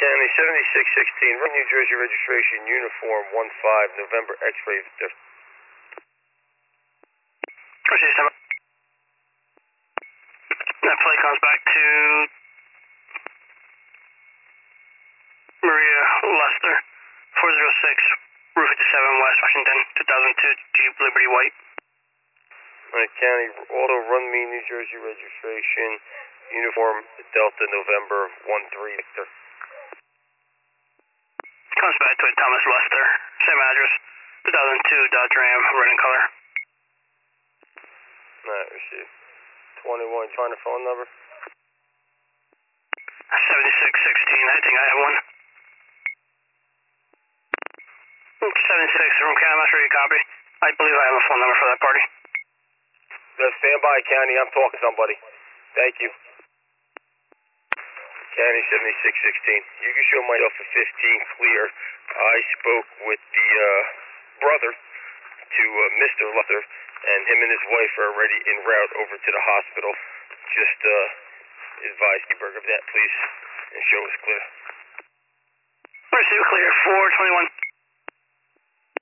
County 7616, run New Jersey registration, uniform 15, November X-ray Victor. That flight comes back to Maria Lester, 406, Route 57, West Washington, 2002, Jeep Liberty White. Alright, County, auto run me New Jersey registration, uniform Delta November 13 Victor. Comes back to Thomas Lester, same address, 2002 Dodge Ram, red in color. Alright, received. 21, find a phone number? 7616, I think I have one. 76, room County, I'm not sure you copy. I believe I have a phone number for that party. Stand by, County, I'm talking to somebody. Thank you. County 7616, you can show myself a 15 clear. I spoke with the brother to Mr. Luther, and him and his wife are already en route over to the hospital. Just advise Seaberg of that, please, and show us clear. Receive clear, 421.